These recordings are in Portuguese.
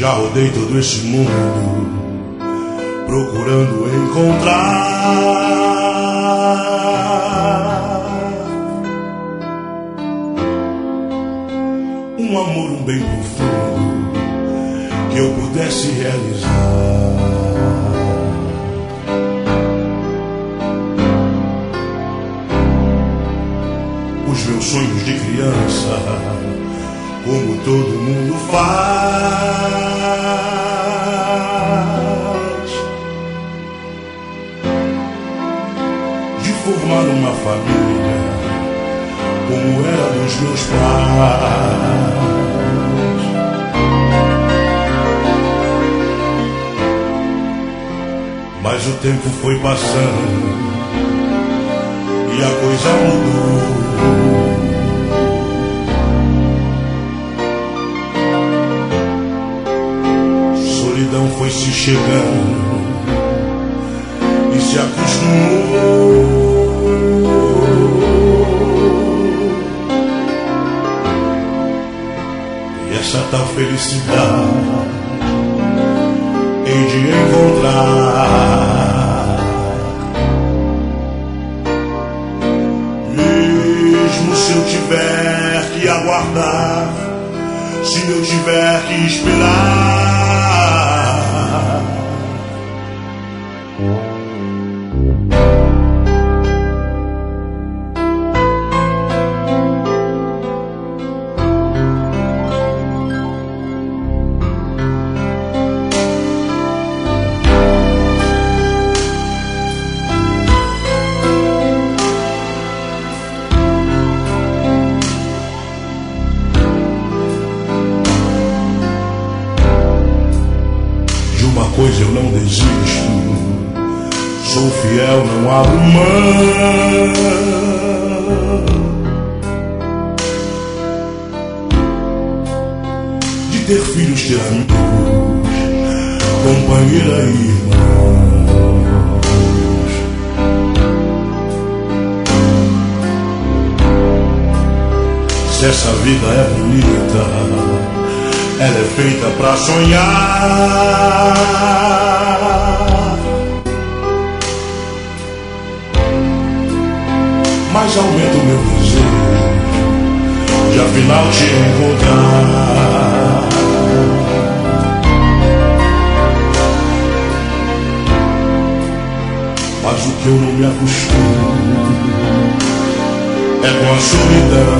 Já rodei todo esse mundo procurando encontrar um amor, um bem profundo que eu pudesse realizar. Os meus sonhos de criança, como todo mundo faz. De formar uma família, como era dos meus pais. Mas o tempo foi passando e a coisa mudou. Solidão foi se chegando e se acostumou. E essa tal felicidade hei de encontrar, mesmo se eu tiver que aguardar, se eu tiver que esperar. Uma coisa eu não desisto, sou fiel, não abro mão. De ter filhos, ter amigos, companheira e irmãos. Se essa vida é bonita, ela é feita pra sonhar. Mas aumenta o meu desejo de afinal te encontrar. Mas o que eu não me acostumo é com a solidão.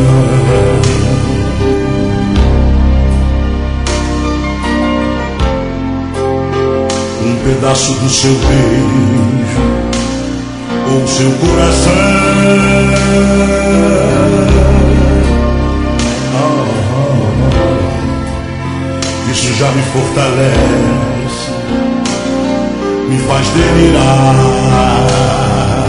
Um pedaço do seu beijo ou seu coração. Isso já me fortalece, me faz delirar.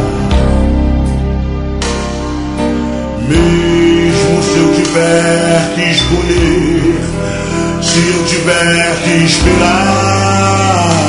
Mesmo se eu tiver que escolher, se eu tiver que esperar.